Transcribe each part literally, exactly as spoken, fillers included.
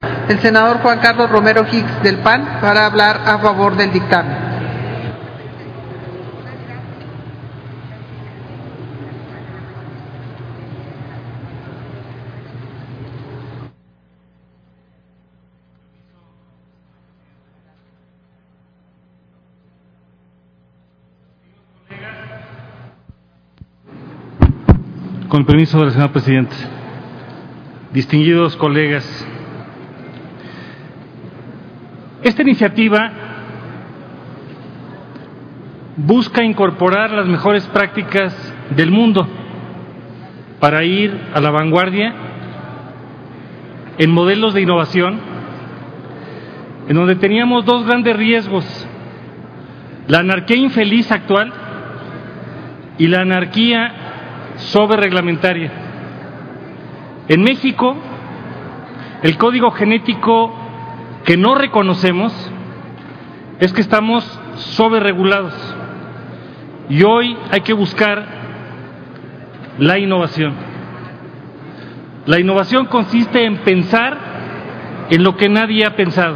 El senador Juan Carlos Romero Hicks del P A N para hablar a favor del dictamen. Con el permiso del señor presidente, distinguidos colegas, esta iniciativa busca incorporar las mejores prácticas del mundo para ir a la vanguardia en modelos de innovación, en donde teníamos dos grandes riesgos: la anarquía infeliz actual y la anarquía sobrereglamentaria. En México, el código genético que no reconocemos es que estamos sobreregulados, y hoy hay que buscar la innovación. La innovación consiste en pensar en lo que nadie ha pensado.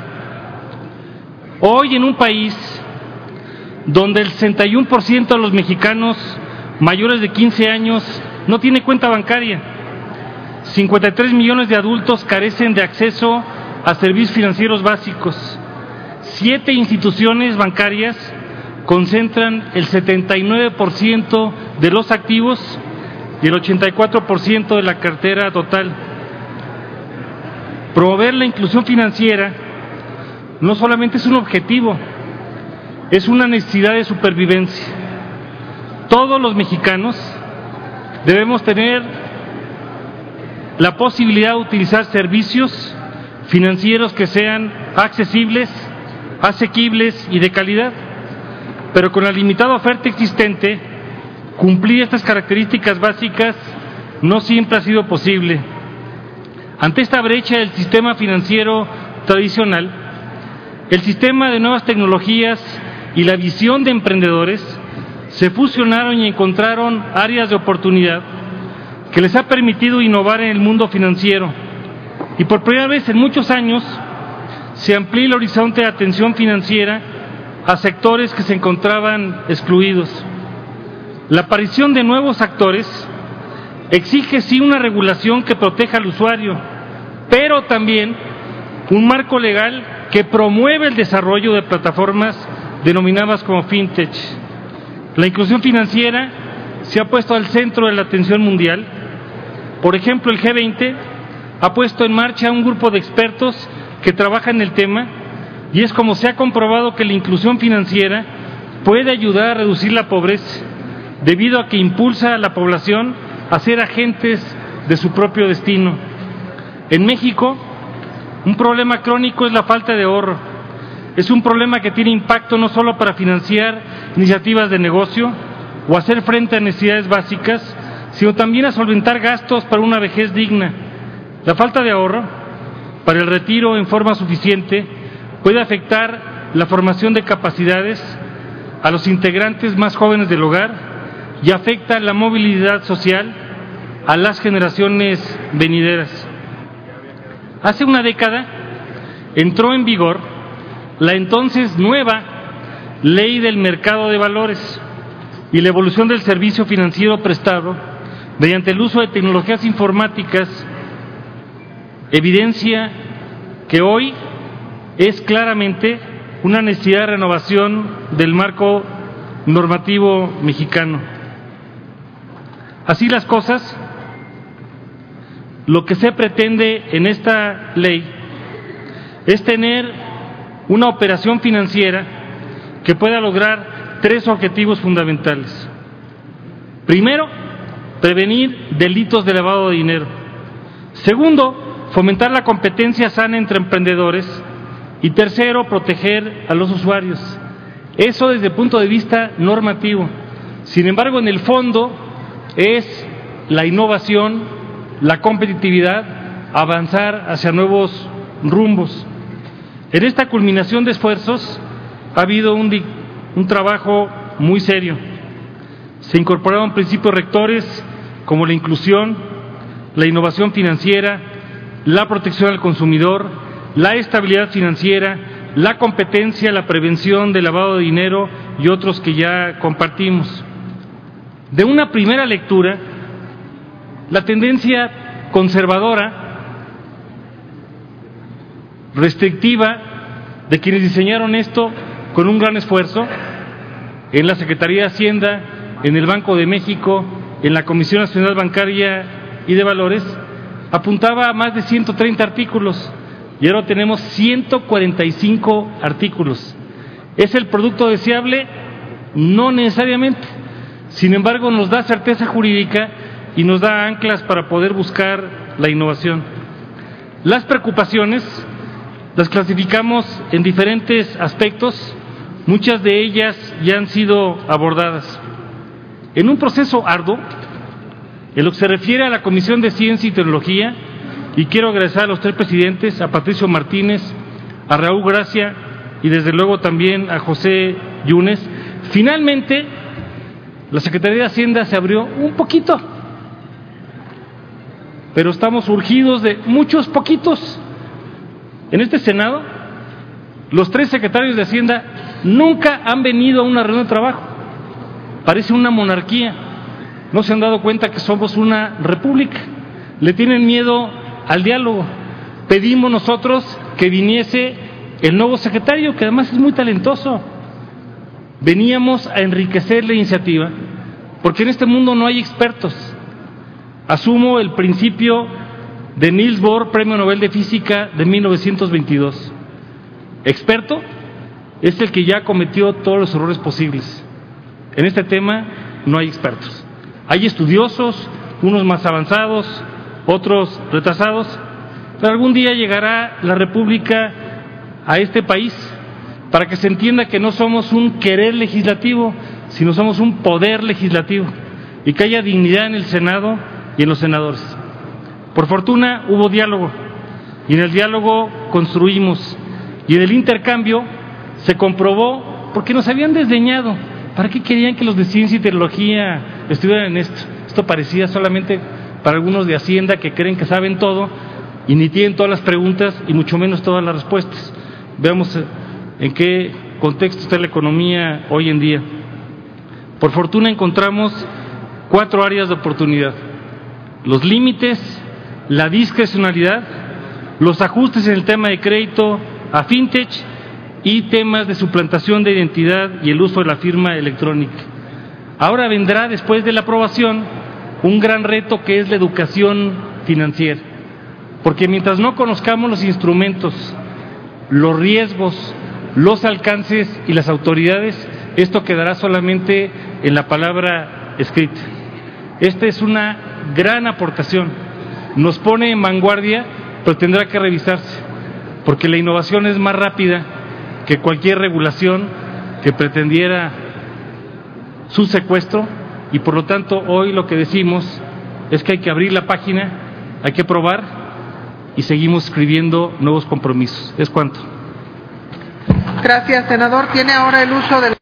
Hoy, en un país donde el sesenta y uno por ciento de los mexicanos mayores de quince años no tiene cuenta bancaria, cincuenta y tres millones de adultos carecen de acceso a servicios financieros básicos, siete instituciones bancarias concentran el setenta y nueve por ciento de los activos y el ochenta y cuatro por ciento de la cartera total. Promover la inclusión financiera no solamente es un objetivo, es una necesidad de supervivencia. Todos los mexicanos debemos tener la posibilidad de utilizar servicios financieros que sean accesibles, asequibles y de calidad, pero con la limitada oferta existente, cumplir estas características básicas no siempre ha sido posible. Ante esta brecha del sistema financiero tradicional, el sistema de nuevas tecnologías y la visión de emprendedores se fusionaron y encontraron áreas de oportunidad que les ha permitido innovar en el mundo financiero, y por primera vez en muchos años se amplía el horizonte de atención financiera a sectores que se encontraban excluidos. La aparición de nuevos actores exige sí una regulación que proteja al usuario, pero también un marco legal que promueve el desarrollo de plataformas denominadas como fintech. La inclusión financiera se ha puesto al centro de la atención mundial. Por ejemplo, el G veinte ha puesto en marcha un grupo de expertos que trabaja en el tema, y es como se ha comprobado que la inclusión financiera puede ayudar a reducir la pobreza, debido a que impulsa a la población a ser agentes de su propio destino. En México, un problema crónico es la falta de ahorro. Es un problema que tiene impacto no solo para financiar iniciativas de negocio o hacer frente a necesidades básicas, sino también a solventar gastos para una vejez digna. La falta de ahorro para el retiro en forma suficiente puede afectar la formación de capacidades a los integrantes más jóvenes del hogar y afecta la movilidad social a las generaciones venideras. Hace una década entró en vigor la entonces nueva Ley del Mercado de Valores, y la evolución del servicio financiero prestado mediante el uso de tecnologías informáticas evidencia que hoy es claramente una necesidad de renovación del marco normativo mexicano. Así las cosas, lo que se pretende en esta ley es tener una operación financiera que pueda lograr tres objetivos fundamentales. Primero, prevenir delitos de lavado de dinero. Segundo, fomentar la competencia sana entre emprendedores. Y tercero, proteger a los usuarios. Eso desde el punto de vista normativo. Sin embargo, en el fondo es la innovación, la competitividad, avanzar hacia nuevos rumbos. En esta culminación de esfuerzos ha habido un, un trabajo muy serio. Se incorporaron principios rectores como la inclusión, la innovación financiera, la protección al consumidor, la estabilidad financiera, la competencia, la prevención del lavado de dinero y otros que ya compartimos. De una primera lectura, la tendencia conservadora, restrictiva, de quienes diseñaron esto con un gran esfuerzo, en la Secretaría de Hacienda, en el Banco de México, en la Comisión Nacional Bancaria y de Valores, apuntaba a más de ciento treinta artículos, y ahora tenemos ciento cuarenta y cinco artículos. ¿Es el producto deseable? No necesariamente. Sin embargo, nos da certeza jurídica y nos da anclas para poder buscar la innovación. Las preocupaciones las clasificamos en diferentes aspectos, muchas de ellas ya han sido abordadas. En un proceso arduo, en lo que se refiere a la Comisión de Ciencia y Tecnología, y quiero agradecer a los tres presidentes, a Patricio Martínez, a Raúl Gracia y desde luego también a José Yunes, finalmente la Secretaría de Hacienda se abrió un poquito, pero estamos urgidos de muchos poquitos. En este Senado, los tres secretarios de Hacienda nunca han venido a una reunión de trabajo. Parece una monarquía. No se han dado cuenta que somos una república. Le tienen miedo al diálogo. Pedimos nosotros que viniese el nuevo secretario, que además es muy talentoso. Veníamos a enriquecer la iniciativa, porque en este mundo no hay expertos. Asumo el principio de Niels Bohr, Premio Nobel de Física de mil novecientos veintidós. Experto es el que ya cometió todos los errores posibles. En este tema no hay expertos. Hay estudiosos, unos más avanzados, otros retrasados, pero algún día llegará la República a este país para que se entienda que no somos un querer legislativo, sino somos un poder legislativo, y que haya dignidad en el Senado y en los senadores. Por fortuna hubo diálogo, y en el diálogo construimos, y en el intercambio se comprobó, porque nos habían desdeñado. ¿Para qué querían que los de ciencia y tecnología estuvieran en esto? Esto parecía solamente para algunos de Hacienda que creen que saben todo y ni tienen todas las preguntas y mucho menos todas las respuestas. Veamos en qué contexto está la economía hoy en día. Por fortuna encontramos cuatro áreas de oportunidad: los límites, la discrecionalidad, los ajustes en el tema de crédito a fintech y temas de suplantación de identidad y el uso de la firma electrónica. Ahora vendrá, después de la aprobación, un gran reto, que es la educación financiera, porque mientras no conozcamos los instrumentos, los riesgos, los alcances y las autoridades, esto quedará solamente en la palabra escrita. Esta es una gran aportación. Nos pone en vanguardia, pero tendrá que revisarse, porque la innovación es más rápida que cualquier regulación que pretendiera su secuestro, y por lo tanto hoy lo que decimos es que hay que abrir la página, hay que probar y seguimos escribiendo nuevos compromisos. Es cuanto. Gracias, senador. Tiene ahora el uso del